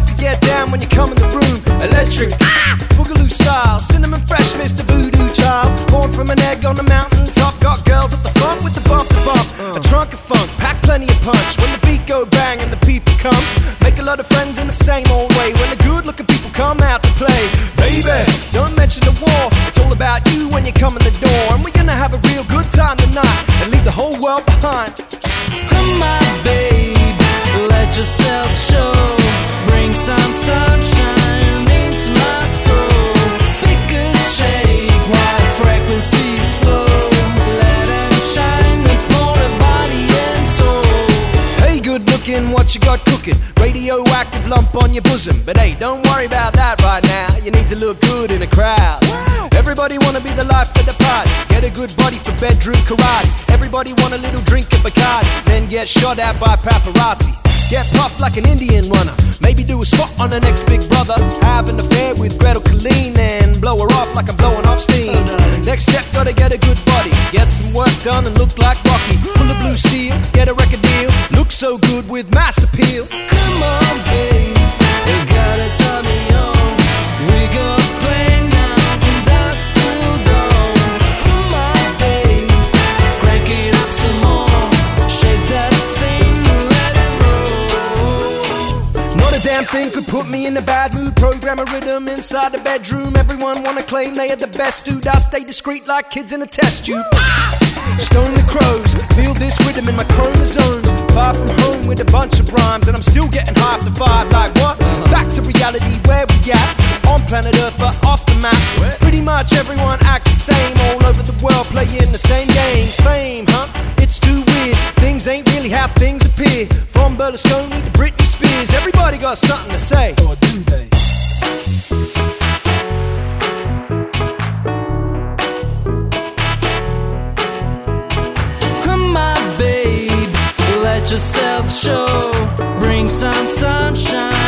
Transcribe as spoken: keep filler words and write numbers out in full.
to get down when you come in the room. Electric, ah, boogaloo style, cinnamon fresh, Mister Voodoo Child. Born from an egg on the mountain top, got girls at the front with the bump to bump. A trunk of funk, pack plenty of punch. When the beat go bang and the people come, make a lot of friends in the same old way. When the good looking people come out to play, baby, don't mention the war. It's all about you when you come in the door. And we're gonna have a real good time tonight and leave the whole world behind. Come on, babe, let yourself show. Bring some sunshine into my soul. Speakers shake while frequencies flow. Let them shine upon a body and soul. Hey, good looking, what you got cooking? Radioactive lump on your bosom. But hey, don't worry about that right now. You need to look good in a crowd. Everybody wanna be the life of the party. Get a good body for bedroom karate. Everybody want a little drink of Bacardi, then get shot at by paparazzi. Get puffed like an Indian runner. Maybe do a spot on the next Big Brother. Have an affair with Gretel Colleen, then blow her off like I'm blowing off steam. Next step, gotta get a good body. Get some work done and look like Rocky. Pull a blue steel, get a record deal. Look so good with mass appeal. Come on, babe, you gotta turn me on. We gonna play now from dusk till dawn. Come on, babe, crank it up some more. Shake that thing and let it roll. Not a damn thing could put me in a bad mood. Program a rhythm inside the bedroom. Everyone wanna claim they are the best dude. I stay discreet like kids in a test tube. Stone the crows, feel this rhythm in my chromosomes. Far from home with a bunch of rhymes, and I'm still getting half the vibe. Like what? Back to reality, where we at? On planet Earth, but off the map. Pretty much everyone act the same, all over the world playing the same games. Fame, huh? It's too weird. Things ain't really how things appear. From Berlusconi to Britney Spears, everybody got something to say. Or do they? Let yourself show. Bring some sunshine